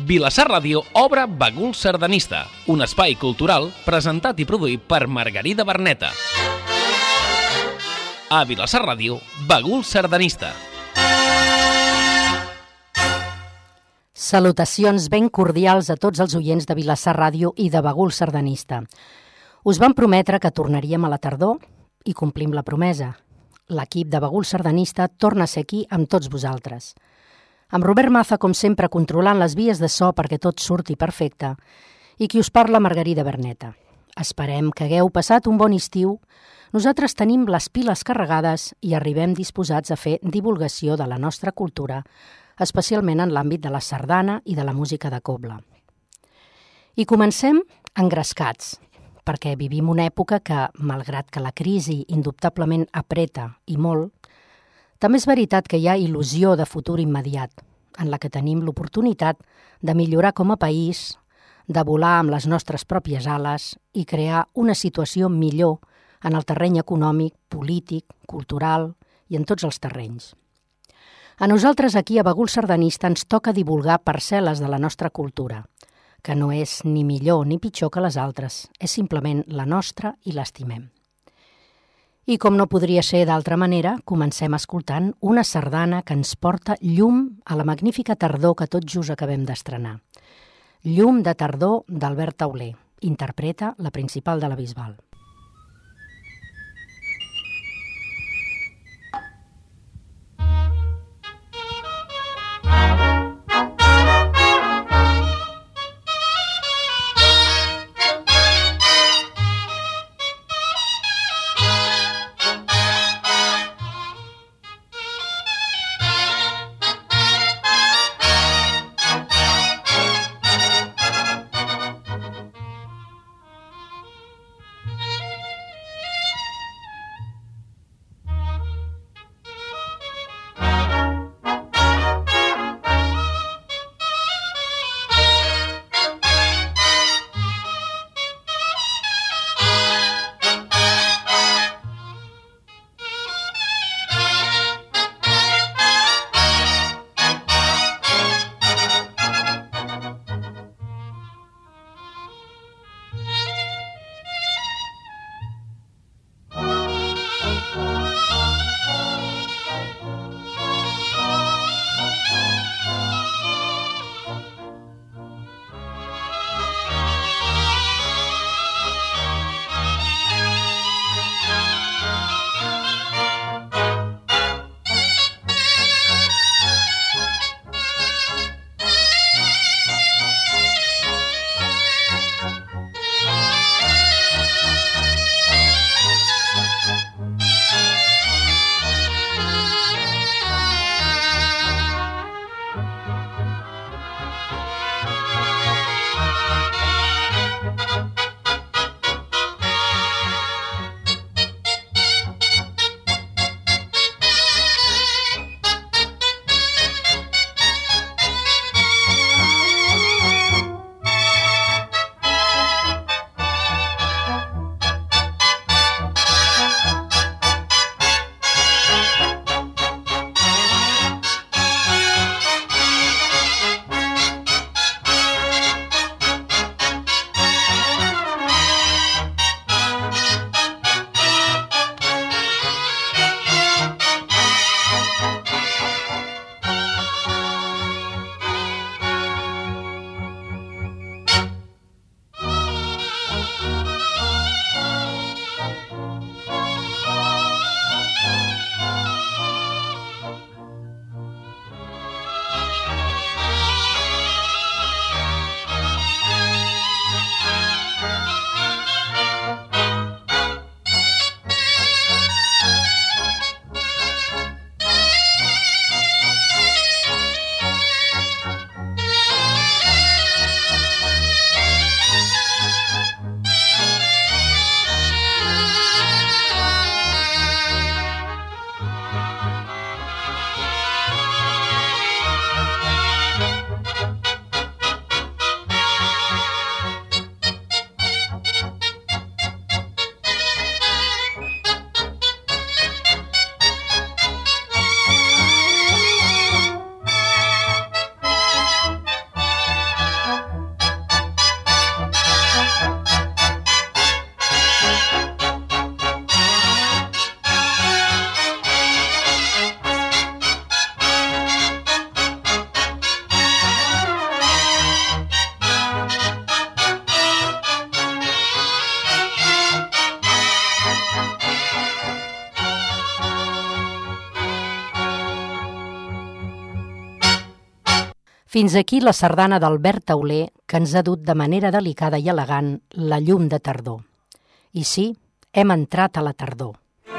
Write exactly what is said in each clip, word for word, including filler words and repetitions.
Vilassar Ràdio obre Bagul Sardanista, un espai cultural presentat i produït per Margarida Berneta. A Vilassar Ràdio, Bagul Sardanista. Salutacions ben cordials a tots els oients de Vilassar Ràdio i de Bagul Sardanista. Us vam prometre que tornaríem a la tardor i complim la promesa. L'equip de Bagul Sardanista torna a ser aquí amb tots vosaltres. Amb Robert Maza, com sempre, controlant les vies de so perquè tot surti perfecte, i qui us parla, Margarida Berneta. Esperem que hagueu passat un bon estiu. Nosaltres tenim les piles carregades i arribem disposats a fer divulgació de la nostra cultura, especialment en l'àmbit de la sardana i de la música de cobla. I comencem engrescats, perquè vivim una època que, malgrat que la crisi indubtablement apreta i molt, també és veritat que hi ha il·lusió de futur immediat, en la que tenim l'oportunitat de millorar com a país, de volar amb les nostres pròpies ales i crear una situació millor en el terreny econòmic, polític, cultural i en tots els terrenys. A nosaltres aquí a Bagul Sardanista ens toca divulgar parcel·les de la nostra cultura, que no és ni millor ni pitjor que les altres, és simplement la nostra i l'estimem. I com no podria ser d'altra manera, comencem escoltant una sardana que ens porta llum a la magnífica tardor que tot just acabem d'estrenar. Llum de tardor d'Albert Tauler, interpreta la principal de la Bisbal. Thank you. Fins aquí la sardana d'Albert Tauler, que ens ha dut de manera delicada i elegant la llum de tardor. I sí, hem entrat a la tardor.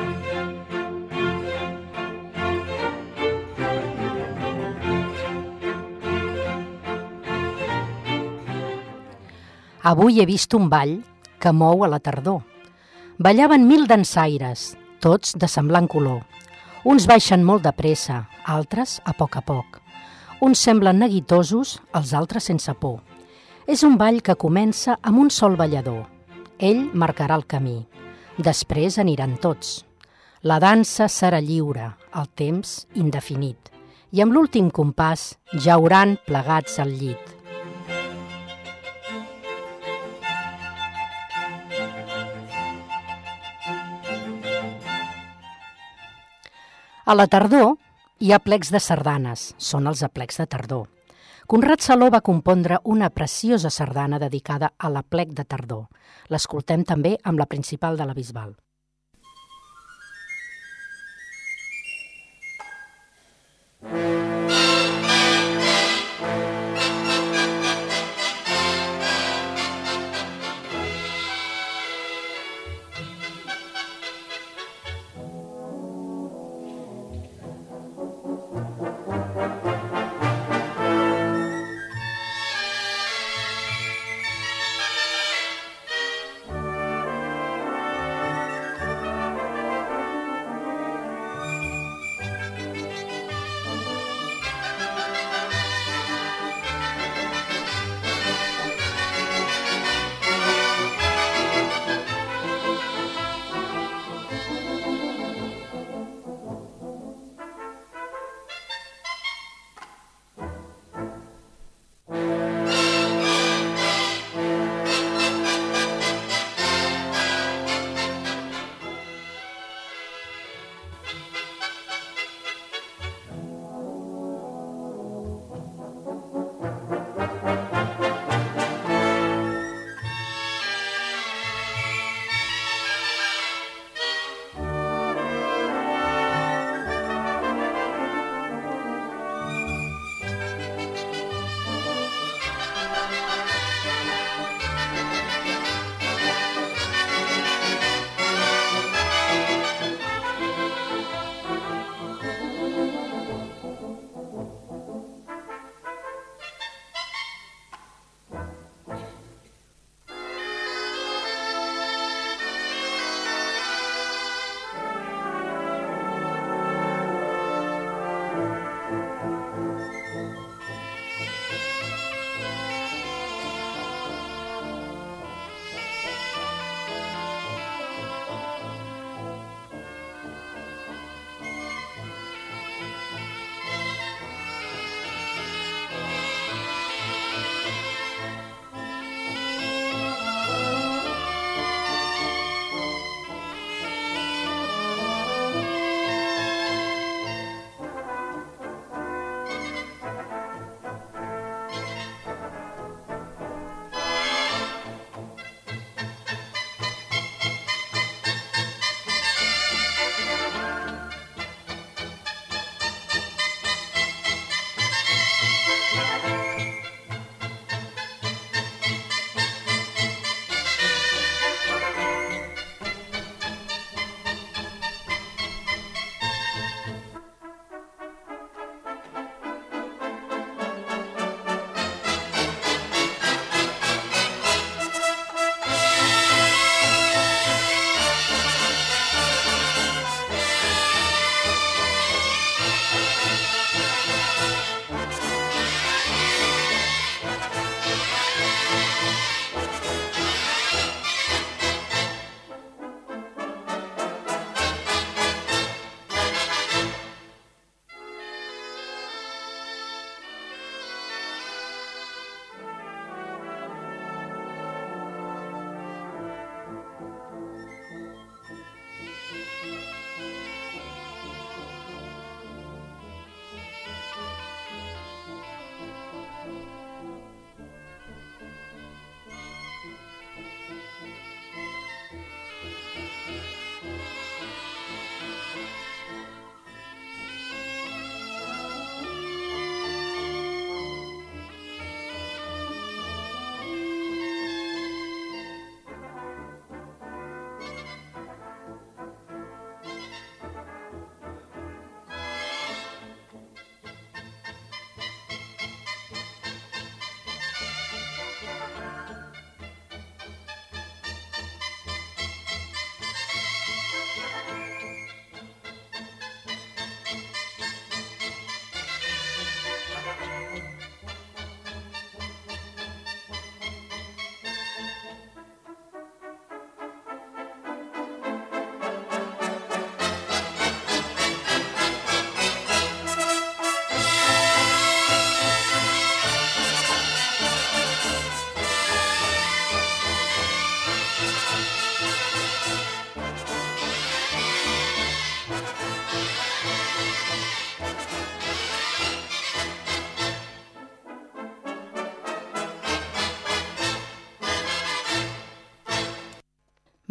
Avui he vist un ball que mou a la tardor. Ballaven mil dansaires, tots de semblant color. Uns baixen molt de pressa, altres a poc a poc. Uns semblen neguitosos, els altres sense por. És un ball que comença amb un sol ballador. Ell marcarà el camí. Després aniran tots. La dansa serà lliure, el temps indefinit. I amb l'últim compàs jauran plegats al llit. A la tardor hi ha plecs de sardanes, són els aplecs de tardor. Conrad Saló va compondre una preciosa sardana dedicada a l'aplec de tardor. L'escoltem també amb la principal de la Bisbal.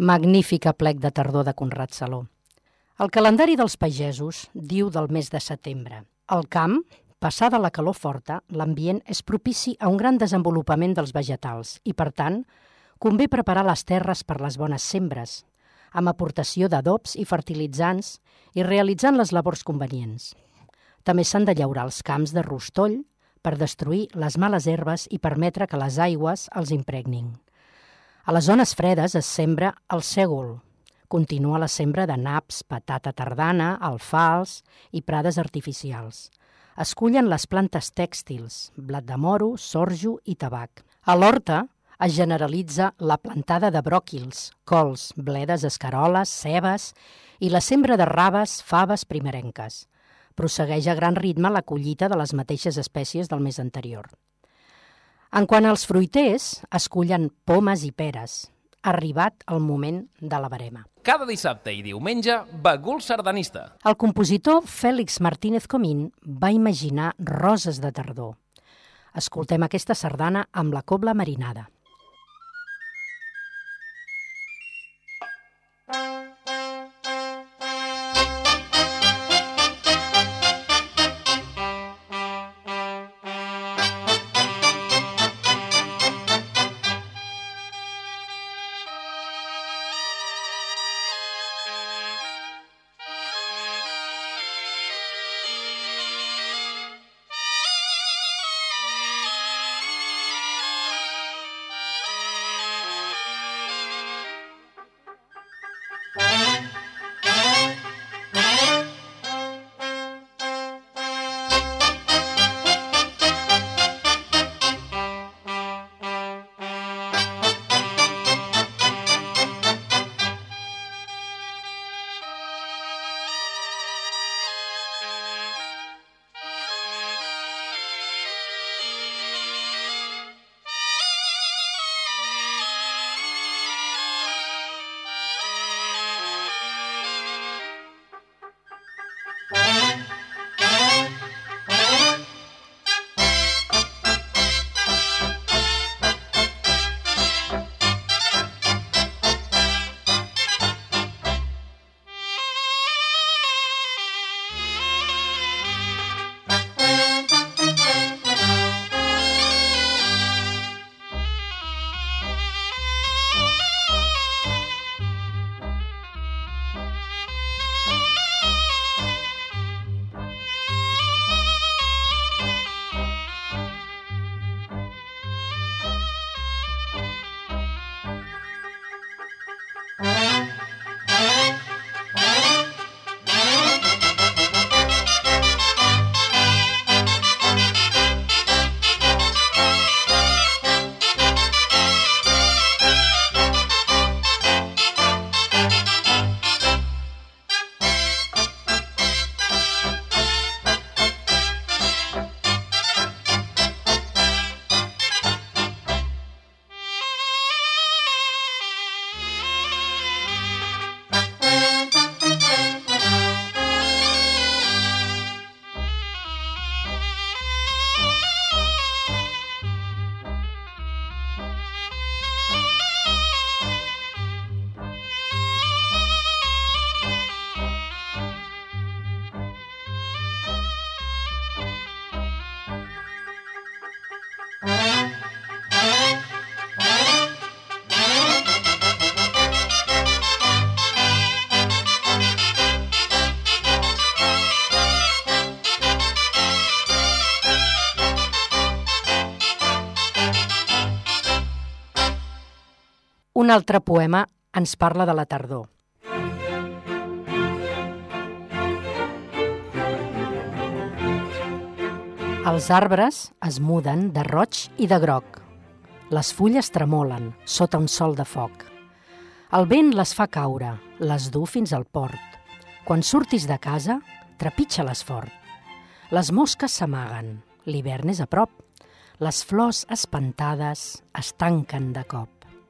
Magnífica plec de tardor de Conrad Saló. El calendari dels pagesos diu del mes de setembre. Al camp, passada la calor forta, l'ambient és propici a un gran desenvolupament dels vegetals i, per tant, convé preparar les terres per les bones sembres, amb aportació d'adobs i fertilitzants i realitzant les labors convenients. També s'han de llaurar els camps de rostoll per destruir les males herbes i permetre que les aigües els impregnin. A les zones fredes es sembra el sègol. Continua la sembra de naps, patata tardana, alfals i prades artificials. Es cullen les plantes tèxtils, blat de moro, sorjo i tabac. A l'horta es generalitza la plantada de bròquils, cols, bledes, escaroles, cebes i la sembra de raves, faves primerenques. Prossegueix a gran ritme la collita de les mateixes espècies del mes anterior. En quant als fruiters, es cullen pomes i peres. Ha arribat el moment de la verema. Cada dissabte i diumenge, Bagul Sardanista. El compositor Félix Martínez Comín va imaginar roses de tardor. Escoltem aquesta sardana amb la cobla marinada. Un altre poema ens parla de la tardor. Els arbres es muden de roig i de groc. Les fulles tremolen sota un sol de foc. El vent les fa caure, les du fins al port. Quan surtis de casa, trepitja-les fort. Les mosques s'amaguen, l'hivern és a prop. Les flors espantades es tanquen de cop.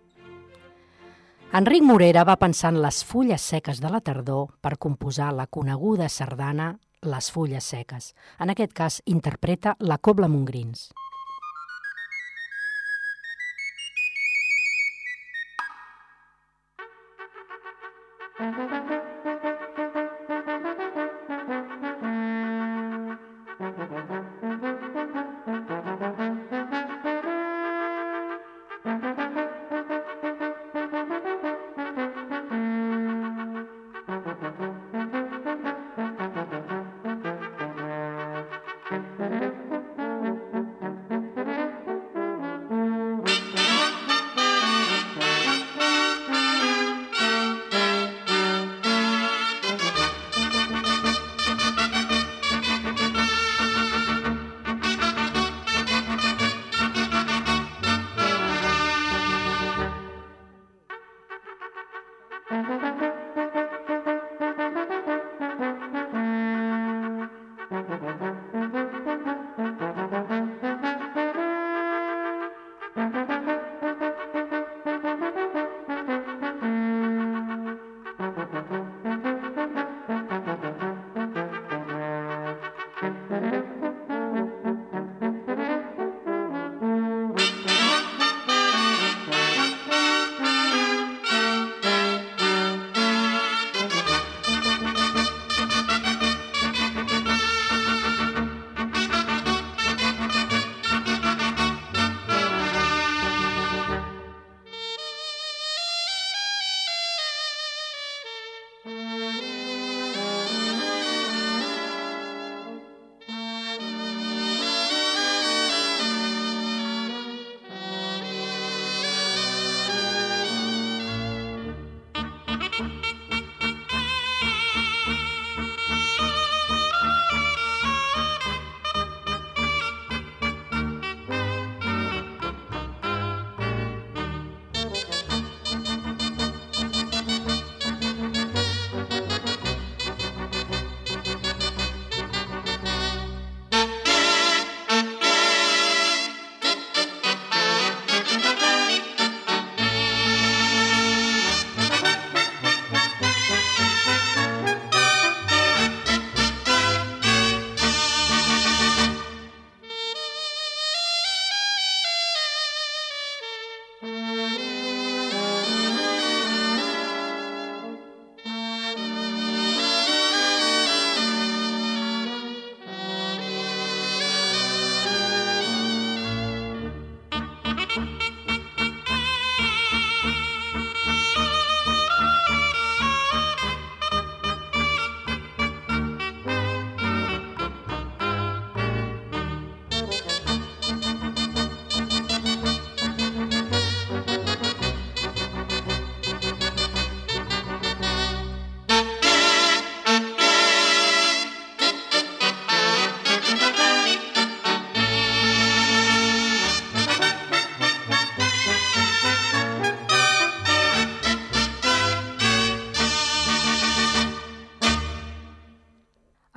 Enric Morera va pensar en les fulles seques de la tardor per composar la coneguda sardana Les fulles seques. En aquest cas, interpreta la Cobla Montgrins.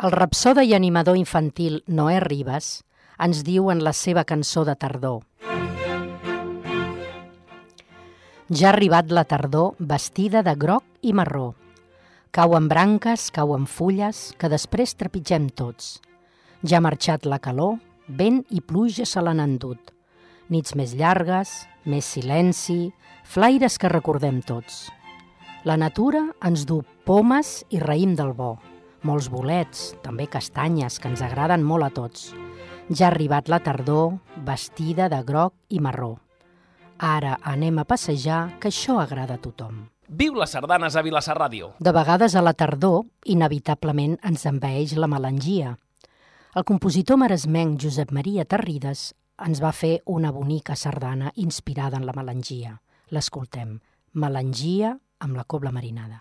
El rapsode i animador infantil Noé Ribas ens diu en la seva cançó de tardor: ja ha arribat la tardor vestida de groc i marró. Cauen branques, cauen fulles, que després trepitgem tots. Ja ha marxat la calor, vent i pluja se l'han endut. Nits més llargues, més silenci, flaires que recordem tots. La natura ens du pomes i raïm del bo, molts bolets, també castanyes, que ens agraden molt a tots. Ja ha arribat la tardor, vestida de groc i marró. Ara anem a passejar, que això agrada a tothom. Viu les sardanes a Vilassar Ràdio. De vegades a la tardor, inevitablement ens envaeix la melangia. El compositor maresmenc Josep Maria Tarrides ens va fer una bonica sardana inspirada en la melangia. L'escoltem. Melangia amb la cobla marinada.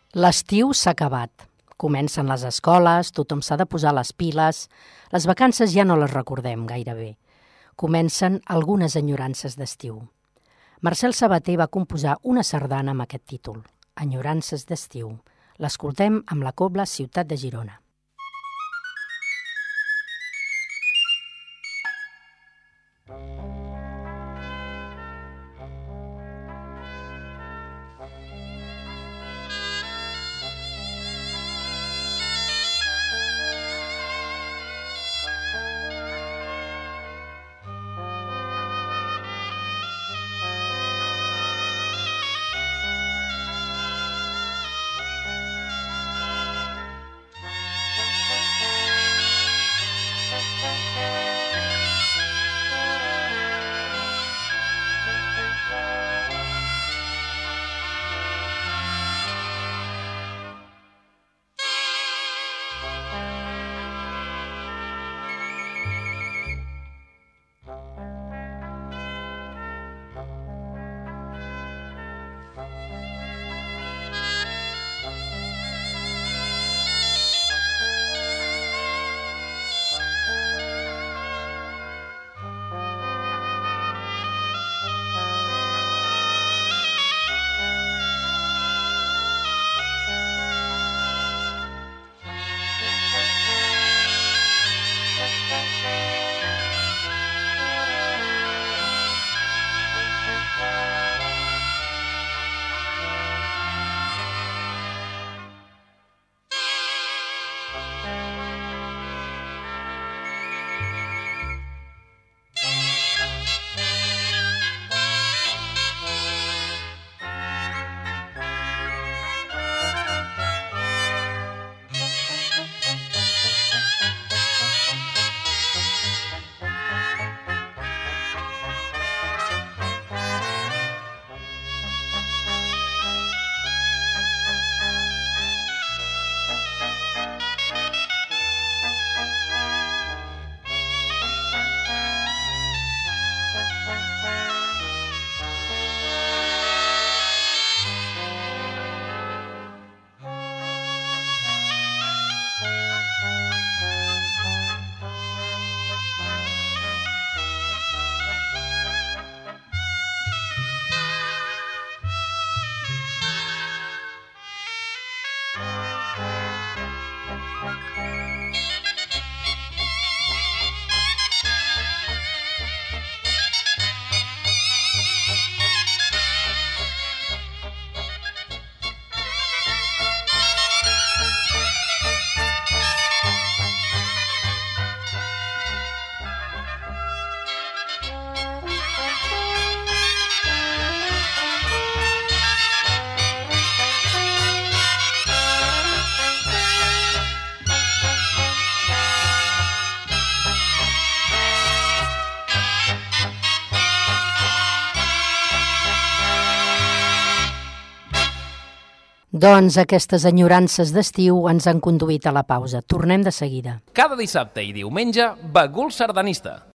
L'estiu s'ha acabat. Comencen les escoles, tothom s'ha de posar les piles. Les vacances ja no les recordem gairebé. Comencen algunes enyorances d'estiu. Marcel Sabater va composar una sardana amb aquest títol, Enyorances d'estiu. L'escoltem amb la cobla Ciutat de Girona. Doncs aquestes enyorances d'estiu ens han conduït a la pausa. Tornem de seguida. Cada dissabte i diumenge, Bagul Sardanista.